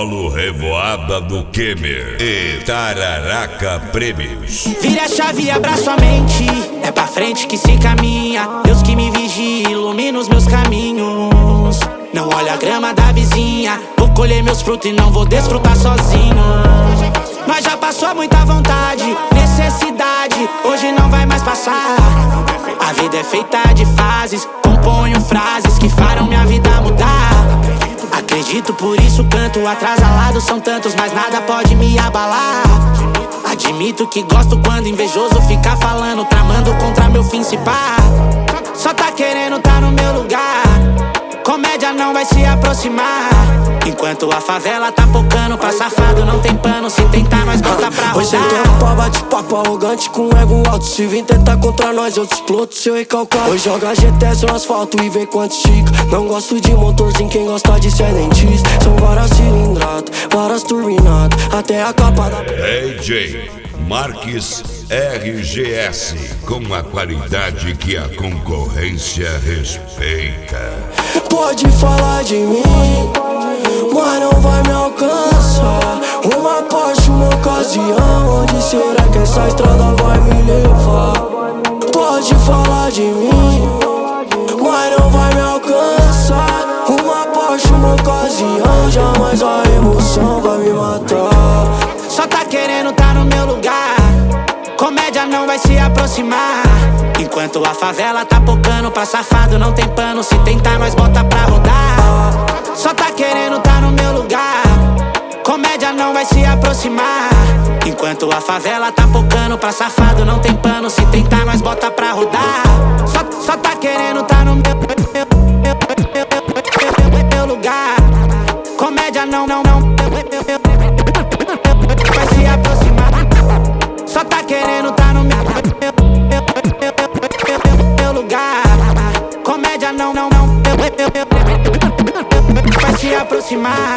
Polo Revoada do Kemer e Tararaca Prêmios. Vire a chave e abra sua mente, é pra frente que se caminha. Deus que me vigia, ilumina os meus caminhos. Não olha a grama da vizinha, vou colher meus frutos e não vou desfrutar sozinho. Nós já passou muita vontade, necessidade, hoje não vai mais passar. A vida é feita de fases, componho frases que farão minha vida mudar. Acredito, por isso canto, atrasalado são tantos, mas nada pode me abalar. Admito que gosto quando invejoso fica falando, tramando contra meu fim se pá. Só tá querendo tá no meu lugar, comédia não vai se aproximar. Enquanto a favela tá pocando, pra safado não tem pano, se tentar nós bota pra rodar. Hoje tem tempo pra bate-papo arrogante com ego alto. Se vir tentar contra nós, eu te explodo seu recalcado. Hoje joga GTS no asfalto e vê quanto estica. Não gosto de motorzinho, quem gosta disso é dentista. São várias cilindradas, várias turbinadas, até a capa da... DJ Marques RGS, com a qualidade que a concorrência respeita. Pode falar de mim, mas não vai me alcançar. Uma Porsche, uma ocasião, onde será que essa estrada vai me levar? Pode falar de mim, mas não vai me alcançar. Uma Porsche, uma ocasião, jamais a emoção vai me matar. Só tá querendo tá no meu lugar, comédia não vai se aproximar. Enquanto a favela tá pocando, pra safado não tem pano, se tentar nós bota pra rodar. Só tá querendo tá no meu lugar, comédia não vai se aproximar. Enquanto a favela tá pocando, pra safado não tem pano, se tentar nós bota pra rodar. Só tá querendo tá no meu lugar, comédia não vai se aproximar. Só tá querendo tá no meu lugar, comédia não vai se aproximar.